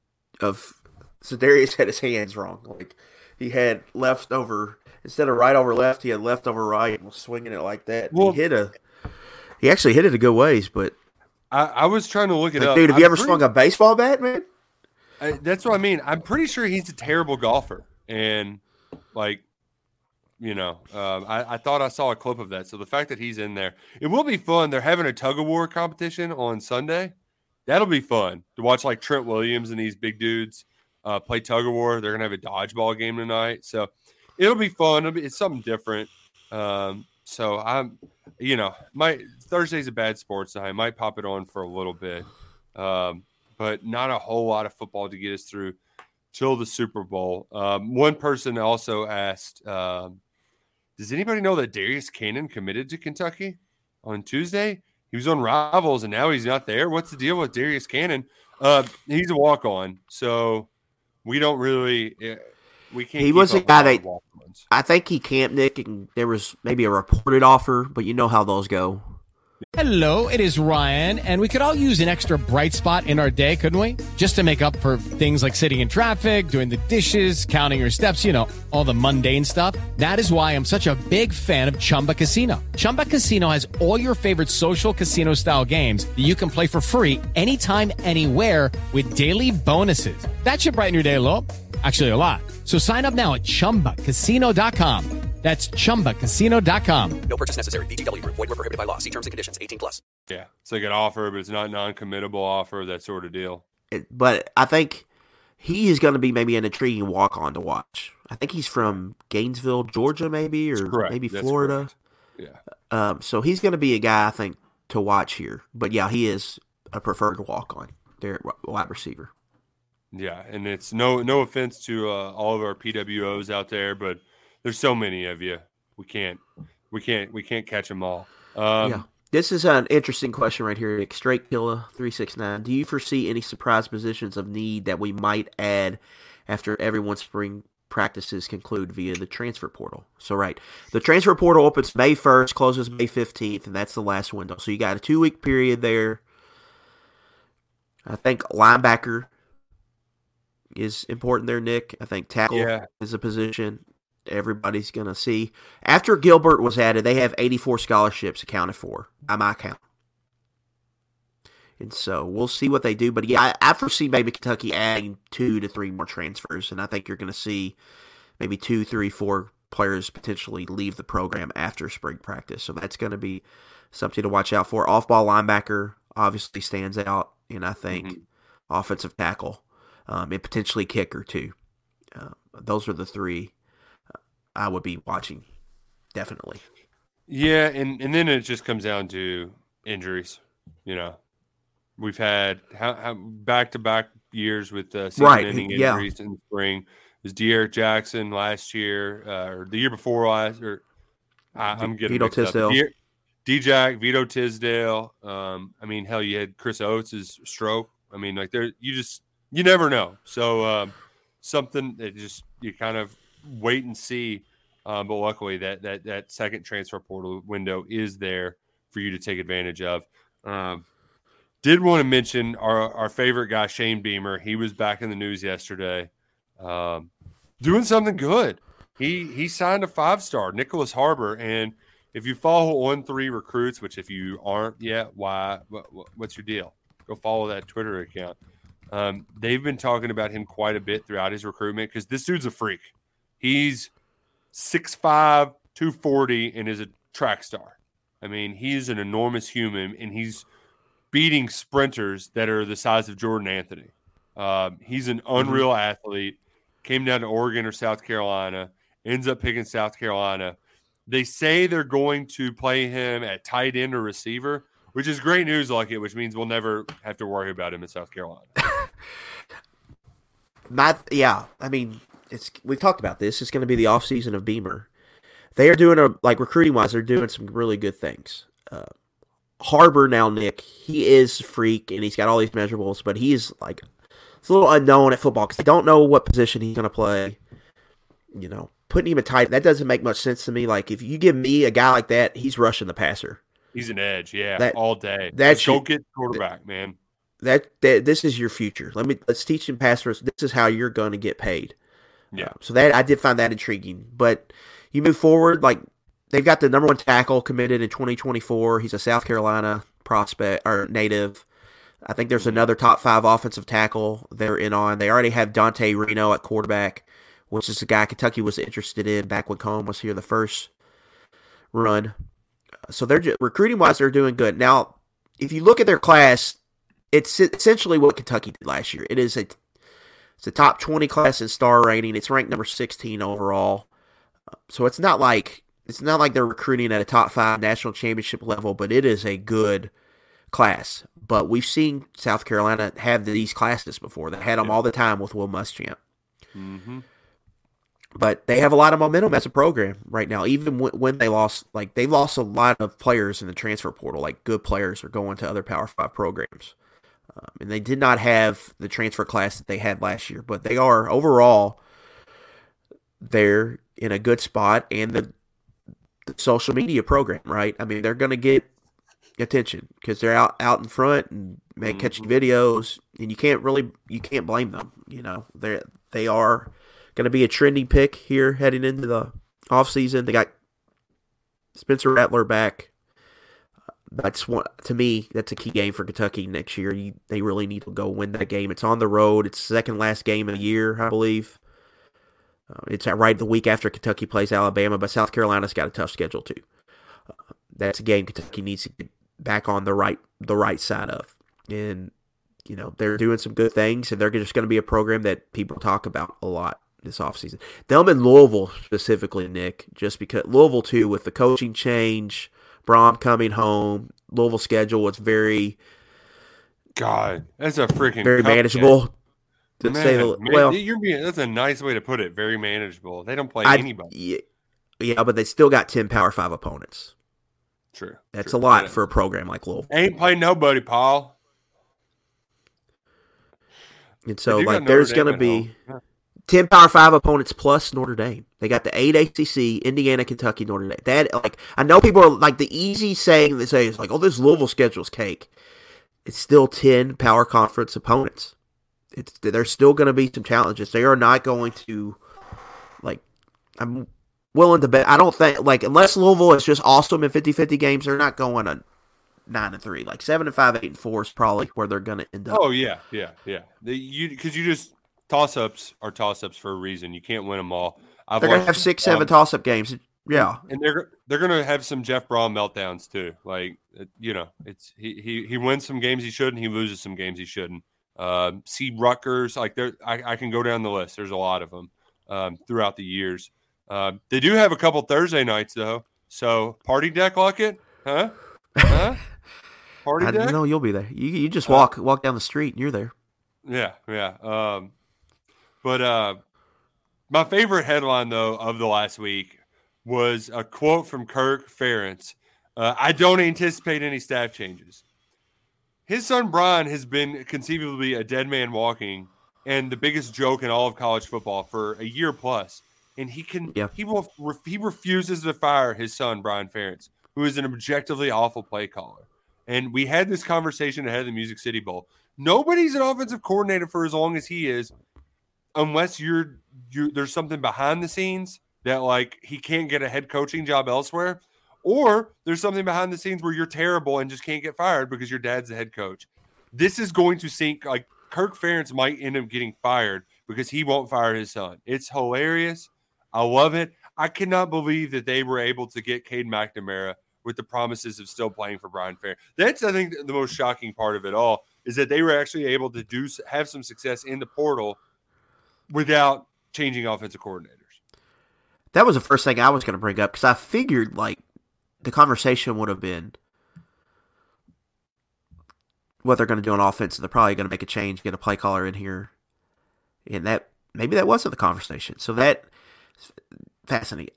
[SPEAKER 3] Zadarius had his hands wrong? Like, he had left over. Instead of right over left, he had left over right and was swinging it like that. Well, he actually hit it a good ways, but
[SPEAKER 2] I was trying to look it up.
[SPEAKER 3] Dude, have you ever swung a baseball bat, man?
[SPEAKER 2] That's what I mean. I'm pretty sure he's a terrible golfer, and like, you know, I thought I saw a clip of that. So the fact that he's in there, it will be fun. They're having a tug of war competition on Sunday. That'll be fun to watch, like Trent Williams and these big dudes play tug of war. They're gonna have a dodgeball game tonight, so. It'll be fun. It's something different. So I'm, you know, Thursday's a bad sports night. I might pop it on for a little bit, but not a whole lot of football to get us through till the Super Bowl. One person also asked, does anybody know that Darius Cannon committed to Kentucky on Tuesday? He was on Rivals, and now he's not there. What's the deal with Darius Cannon? He's a walk-on, so we don't really
[SPEAKER 3] he was a guy that I think he camped, Nick, and there was maybe a reported offer, but you know how those go.
[SPEAKER 4] Hello, it is Ryan, and we could all use an extra bright spot in our day, couldn't we? Just to make up for things like sitting in traffic, doing the dishes, counting your steps, you know, all the mundane stuff. That is why I'm such a big fan of Chumba Casino. Chumba Casino has all your favorite social casino-style games that you can play for free anytime, anywhere with daily bonuses. That should brighten your day a little. Actually, a lot. So sign up now at ChumbaCasino.com. That's ChumbaCasino.com.
[SPEAKER 5] No purchase necessary. VGW Group. Void where prohibited by law. See terms and conditions. 18+.
[SPEAKER 2] Yeah, it's like an offer, but it's not non-committable offer, that sort of deal.
[SPEAKER 3] But I think he is going to be maybe an intriguing walk-on to watch. I think he's from Gainesville, Georgia, maybe, or maybe Florida.
[SPEAKER 2] Yeah.
[SPEAKER 3] So he's going to be a guy, I think, to watch here. But yeah, he is a preferred walk-on. their wide receiver.
[SPEAKER 2] Yeah, and it's no offense to all of our PWOs out there, but there's so many of you. We can't catch them all.
[SPEAKER 3] Yeah. This is an interesting question right here. Straight Killa 369. Do you foresee any surprise positions of need that we might add after everyone's spring practices conclude via the transfer portal? So, right, the transfer portal opens May 1st, closes May 15th, and that's the last window. So you got a 2-week period there. I think linebacker is important there, Nick. I think tackle is a position everybody's going to see. After Gilbert was added, they have 84 scholarships accounted for, by my count. And so we'll see what they do. But yeah, I foresee maybe Kentucky adding 2 to 3 more transfers. And I think you're going to see maybe 2, 3, 4 players potentially leave the program after spring practice. So that's going to be something to watch out for. Off-ball linebacker obviously stands out. And I think offensive tackle and potentially kicker too. Those are the 3 I would be watching, definitely.
[SPEAKER 2] Yeah, and then it just comes down to injuries. You know, we've had how back-to-back years with season-ending injuries in the spring. It was De'Aaron Jackson last year, or the year before last, or I'm getting
[SPEAKER 3] Vito Tisdale.
[SPEAKER 2] D-Jack, Vito Tisdale. I mean, hell, you had Chris Oates' stroke. I mean, like you never know. So something that just you kind of wait and see. But luckily that second transfer portal window is there for you to take advantage of. Did want to mention our favorite guy, Shane Beamer. He was back in the news yesterday, doing something good. He signed a 5-star, Nicholas Harbor. And if you follow On3 Recruits, which if you aren't yet, why? What's your deal? Go follow that Twitter account. They've been talking about him quite a bit throughout his recruitment because this dude's a freak. He's 6'5", 240, and is a track star. I mean, he's an enormous human, and he's beating sprinters that are the size of Jordan Anthony. He's an unreal athlete. Came down to Oregon or South Carolina, ends up picking South Carolina. They say they're going to play him at tight end or receiver, which is great news, which means we'll never have to worry about him in South Carolina.
[SPEAKER 3] I mean, we've talked about this. It's going to be the offseason of Beamer. They are doing recruiting-wise, they're doing some really good things. Harbor now, Nick, he is a freak, and he's got all these measurables, but he's it's a little unknown at football because they don't know what position he's going to play. You know, putting him at tight, that doesn't make much sense to me. Like, if you give me a guy like that, he's rushing the passer.
[SPEAKER 2] He's an edge, all day. Go get quarterback, man.
[SPEAKER 3] This is your future. Let's teach him pass rush. This is how you're going to get paid.
[SPEAKER 2] Yeah.
[SPEAKER 3] So I did find that intriguing. But you move forward, they've got the number 1 tackle committed in 2024. He's a South Carolina prospect or native. I think there's another top 5 offensive tackle they're in on. They already have Dante Reno at quarterback, which is a guy Kentucky was interested in back when Cohen was here the first run. So they're recruiting-wise, they're doing good. Now, if you look at their class, it's essentially what Kentucky did last year. It's a top 20 class in star rating. It's ranked number 16 overall. So it's not like they're recruiting at a top 5 national championship level, but it is a good class. But we've seen South Carolina have these classes before. They had them all the time with Will Muschamp.
[SPEAKER 2] Mm-hmm.
[SPEAKER 3] But they have a lot of momentum as a program right now. Even when they lost, they've lost a lot of players in the transfer portal. Good players are going to other Power 5 programs. And they did not have the transfer class that they had last year. But they are, overall, they're in a good spot. And the social media program, right? I mean, they're going to get attention because they're out in front and catching videos. And you can't blame them. You know, they are going to be a trendy pick here heading into the offseason. They got Spencer Rattler back. To me, that's a key game for Kentucky next year. They really need to go win that game. It's on the road. It's the second last game of the year, I believe. It's right the week after Kentucky plays Alabama, but South Carolina's got a tough schedule too. That's a game Kentucky needs to get back on the right side of. And, you know, they're doing some good things, and they're just going to be a program that people talk about a lot this offseason. Them in Louisville specifically, Nick, just because Louisville too, with the coaching change, Brom coming home, Louisville schedule was very
[SPEAKER 2] God, that's a freaking
[SPEAKER 3] Very
[SPEAKER 2] cupcake.
[SPEAKER 3] manageable. To say
[SPEAKER 2] That's a nice way to put it. Very manageable. They don't play anybody.
[SPEAKER 3] Yeah, but they still got 10 Power 5 opponents.
[SPEAKER 2] True.
[SPEAKER 3] That's a lot for a program like Louisville.
[SPEAKER 2] Ain't playing nobody, Paul.
[SPEAKER 3] And so, like, there's going to be 10 Power 5 opponents plus Notre Dame. They got the 8 ACC, Indiana, Kentucky, Notre Dame. That, like, I know people are, like, the easy saying they say is like, oh, this Louisville schedule's cake. It's still 10 Power Conference opponents. There's still going to be some challenges. They are not going to, like, I'm willing to bet. I don't think, like, unless Louisville is just awesome in 50-50 games, they're not going on 9-3. Like 7-5, 8-4 is probably where they're going to end up.
[SPEAKER 2] Oh yeah. Because you just toss-ups are toss-ups for a reason. You can't win them all.
[SPEAKER 3] They're going to have 6-7 toss-up games. Yeah,
[SPEAKER 2] and they're going to have some Jeff Braun meltdowns too. Like, you know, it's he wins some games he shouldn't. He loses some games he shouldn't. See Rutgers, like I can go down the list. There's a lot of them throughout the years. They do have a couple Thursday nights though. So party deck Luckett, huh? Party deck?
[SPEAKER 3] I know you'll be there. You just walk down the street and you're there.
[SPEAKER 2] Yeah. But my favorite headline though of the last week was a quote from Kirk Ferentz. I don't anticipate any staff changes. His son Brian has been conceivably a dead man walking and the biggest joke in all of college football for a year plus. And he refuses to fire his son, Brian Ferentz, who is an objectively awful play caller. And we had this conversation ahead of the Music City Bowl. Nobody's an offensive coordinator for as long as he is, unless there's something behind the scenes that, like, he can't get a head coaching job elsewhere. Or there's something behind the scenes where you're terrible and just can't get fired because your dad's the head coach. This is going to sink. Like, Kirk Ferentz might end up getting fired because he won't fire his son. It's hilarious. I love it. I cannot believe that they were able to get Cade McNamara with the promises of still playing for Brian Ferentz. That's, I think, the most shocking part of it all is that they were actually able to have some success in the portal without changing offensive coordinators.
[SPEAKER 3] That was the first thing I was going to bring up because I figured, like, the conversation would have been what they're going to do on offense. They're probably going to make a change, get a play caller in here. And that maybe that wasn't the conversation. So that's fascinating.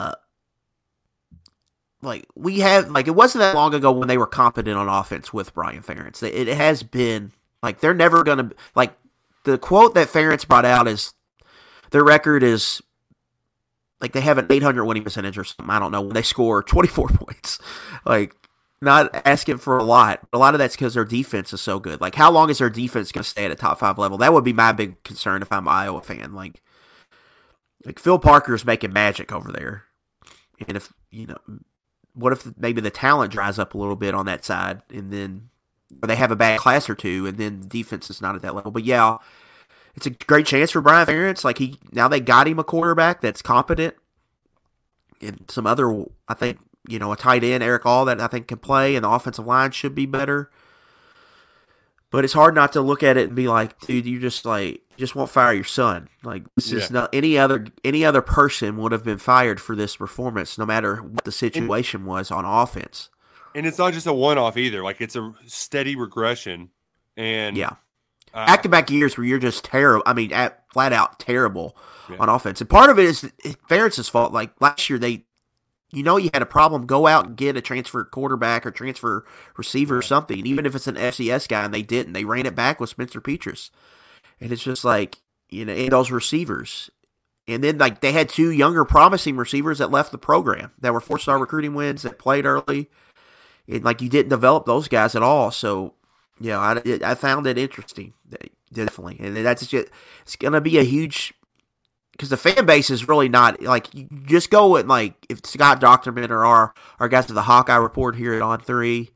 [SPEAKER 3] Like, we have, like, it wasn't that long ago when they were competent on offense with Brian Ferentz. It has been, like, they're never going to, like, the quote that Ferentz brought out is their record is, like, they have an 800 winning percentage or something. I don't know. When they score 24 points. Like, not asking for a lot. A lot of that's because their defense is so good. Like, how long is their defense going to stay at a top 5 level? That would be my big concern if I'm an Iowa fan. Like Phil Parker's making magic over there. And if, you know, what if maybe the talent dries up a little bit on that side and then or they have a bad class or two and then the defense is not at that level. But yeah, it's a great chance for Brian Ferentz. Like, now they got him a quarterback that's competent and some other, I think, you know, a tight end, Eric All, that I think can play, and the offensive line should be better. But it's hard not to look at it and be like, dude, you just won't fire your son. Like, this is not any other person would have been fired for this performance, no matter what the situation was on offense.
[SPEAKER 2] And it's not just a one-off either. Like, it's a steady regression. And
[SPEAKER 3] back-to-back years where you're just terrible. I mean, flat out terrible on offense. And part of it is Ferentz's fault. Like, last year you had a problem, go out and get a transfer quarterback or transfer receiver or something, even if it's an FCS guy, and they didn't. They ran it back with Spencer Petras. And it's just like, you know, and those receivers. And then, like, they had 2 younger promising receivers that left the program that were 4-star recruiting wins that played early. And, like, you didn't develop those guys at all. So, yeah, I found it interesting, definitely. And that's just, it's going to be a huge, because the fan base is really not, like, you just go with, like, if Scott Docterman or our guys at the Hawkeye Report here at On3,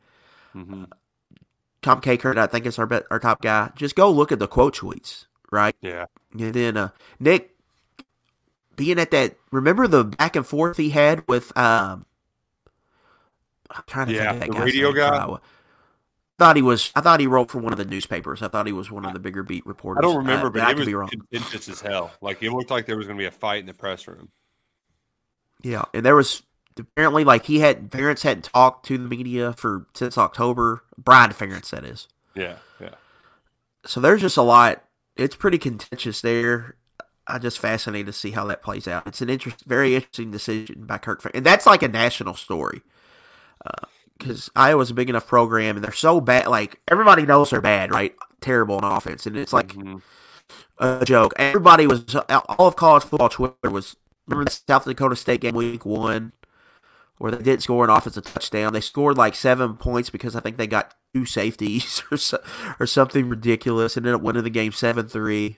[SPEAKER 3] Tom Kakert, I think is our top guy, just go look at the quote tweets, right?
[SPEAKER 2] Yeah.
[SPEAKER 3] And then Nick, being at that, remember the back and forth he had with, I'm trying to think of that
[SPEAKER 2] the radio guy?
[SPEAKER 3] I thought he wrote for one of the newspapers. I thought he was one of the bigger beat reporters.
[SPEAKER 2] I don't remember, but it was
[SPEAKER 3] contentious
[SPEAKER 2] as hell. Like, it looked like there was going to be a fight in the press room.
[SPEAKER 3] Yeah, and there was apparently, like, Ferentz hadn't talked to the media since October. Brian Ferentz, that is.
[SPEAKER 2] Yeah.
[SPEAKER 3] So there's just a lot. It's pretty contentious there. I'm just fascinated to see how that plays out. It's an very interesting decision by Kirk Ferentz. And that's like a national story. Because Iowa's a big enough program, and they're so bad. Like, everybody knows they're bad, right? Terrible on offense. And it's like a joke. Everybody was, all of college football Twitter was, remember the South Dakota State game week 1, where they didn't score an offensive touchdown. They scored like 7 points because I think they got 2 safeties or something ridiculous, and ended up winning the game 7-3.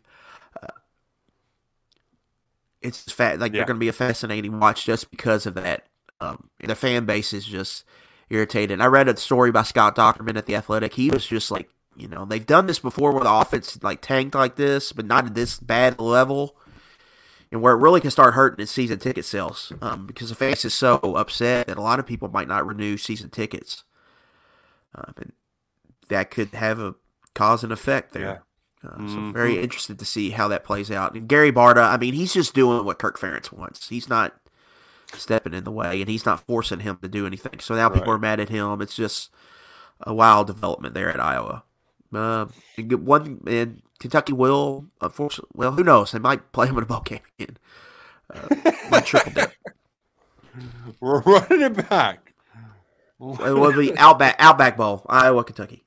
[SPEAKER 3] It's they're going to be a fascinating watch just because of that. The fan base is just irritated. I read a story by Scott Dockerman at The Athletic. He was just like, they've done this before where the offense like tanked like this, but not at this bad level. And where it really can start hurting is season ticket sales, because the fans is so upset that a lot of people might not renew season tickets. And that could have a cause and effect there.
[SPEAKER 2] Yeah.
[SPEAKER 3] So I'm very interested to see how that plays out. And Gary Barta, I mean, he's just doing what Kirk Ferentz wants. He's not stepping in the way, and he's not forcing him to do anything. So now people are mad at him. It's just a wild development there at Iowa. And Kentucky will, unfortunately, well, who knows? They might play him in a bowl game again. Might triple dip.
[SPEAKER 2] We're running it back.
[SPEAKER 3] It will be Outback Bowl, Iowa, Kentucky.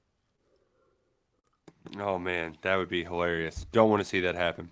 [SPEAKER 2] Oh, man, that would be hilarious. Don't want to see that happen.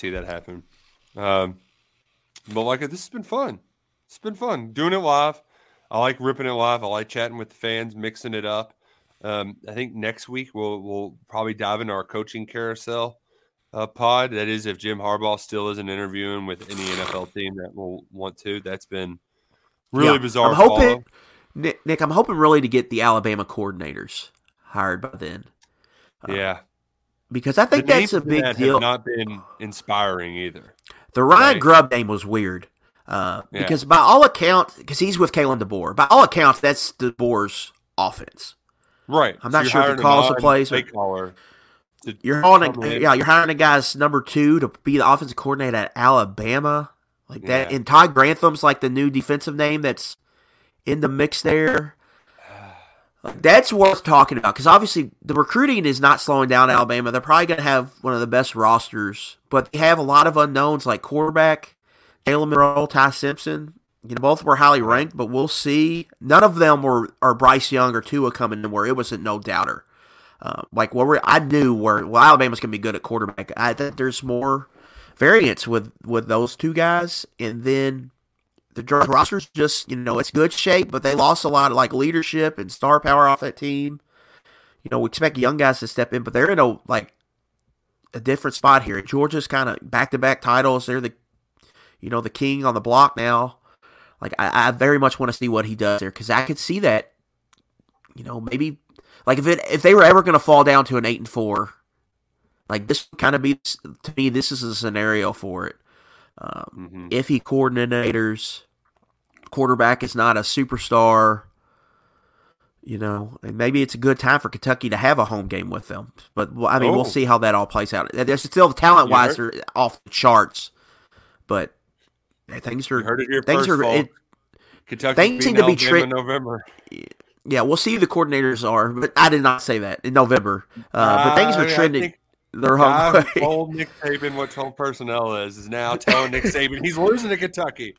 [SPEAKER 2] But, this has been fun. It's been fun doing it live. I like ripping it live. I like chatting with the fans, mixing it up. I think next week we'll probably dive into our coaching carousel pod. That is, if Jim Harbaugh still isn't interviewing with any NFL team that will want to. That's been really bizarre.
[SPEAKER 3] I'm hoping, Nick, I'm hoping really to get the Alabama coordinators hired by then. Because I think that's a big deal.
[SPEAKER 2] Have not been inspiring either.
[SPEAKER 3] The Ryan Grubb name was weird. Because by all accounts, because he's with Kalen DeBoer, by all accounts, that's DeBoer's offense.
[SPEAKER 2] Right.
[SPEAKER 3] I'm not sure if he calls the plays. You're hiring a guy's number 2 to be the offensive coordinator at Alabama, like that. And Ty Grantham's like the new defensive name that's in the mix there. That's worth talking about, because obviously the recruiting is not slowing down Alabama. They're probably going to have one of the best rosters, but they have a lot of unknowns like quarterback, Jalen Monroe, Ty Simpson. Both were highly ranked, but we'll see. None of them are Bryce Young or Tua coming in where it was a no doubter. I knew Alabama's going to be good at quarterback. I think there's more variance with those two guys, and then the roster's just, it's good shape, but they lost a lot of leadership and star power off that team. We expect young guys to step in, but they're in a different spot here. Georgia's kind of back-to-back titles. They're the king on the block now. I very much want to see what he does there, because I could see that, maybe if they were ever going to fall down to an 8-4, this would kind of be, to me, this is a scenario for it. If he coordinators, quarterback is not a superstar, and maybe it's a good time for Kentucky to have a home game with them. But we'll see how that all plays out. There's still talent-wise, they're off the charts, but things are.
[SPEAKER 2] You heard it here first. Kentucky
[SPEAKER 3] seem to be
[SPEAKER 2] in November.
[SPEAKER 3] Yeah, we'll see who the coordinators are, but I did not say that in November. But things are trending. They're home.
[SPEAKER 2] Told Nick Saban what home personnel is now telling Nick Saban he's losing to Kentucky.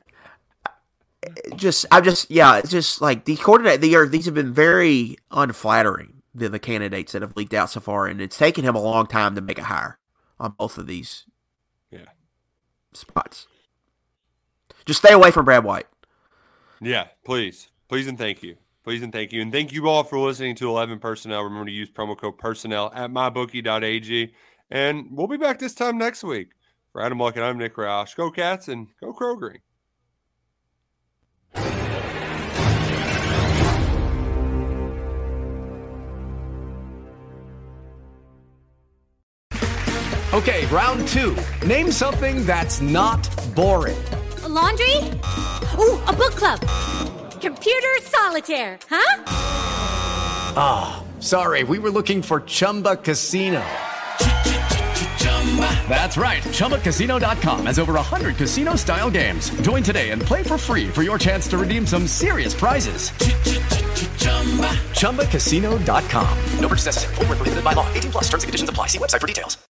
[SPEAKER 3] It's just like the coordinator. These have been very unflattering. The candidates that have leaked out so far, and it's taken him a long time to make a hire on both of these spots. Just stay away from Brad White.
[SPEAKER 2] Yeah, please and thank you. And thank you all for listening to 11 Personnel. Remember to use promo code PERSONNEL at mybookie.ag. And we'll be back this time next week. For Adam Luck and I'm Nick Roush. Go Cats and go Crow Green.
[SPEAKER 6] Okay, round 2. Name something that's not boring.
[SPEAKER 7] A laundry? Ooh, a book club. Computer solitaire, huh?
[SPEAKER 6] Ah, sorry, we were looking for Chumba Casino. That's right, ChumbaCasino.com has over 100 casino-style games. Join today and play for free for your chance to redeem some serious prizes. ChumbaCasino.com.
[SPEAKER 5] No purchase necessary. Void where prohibited by law. 18 plus terms and conditions apply. See website for details.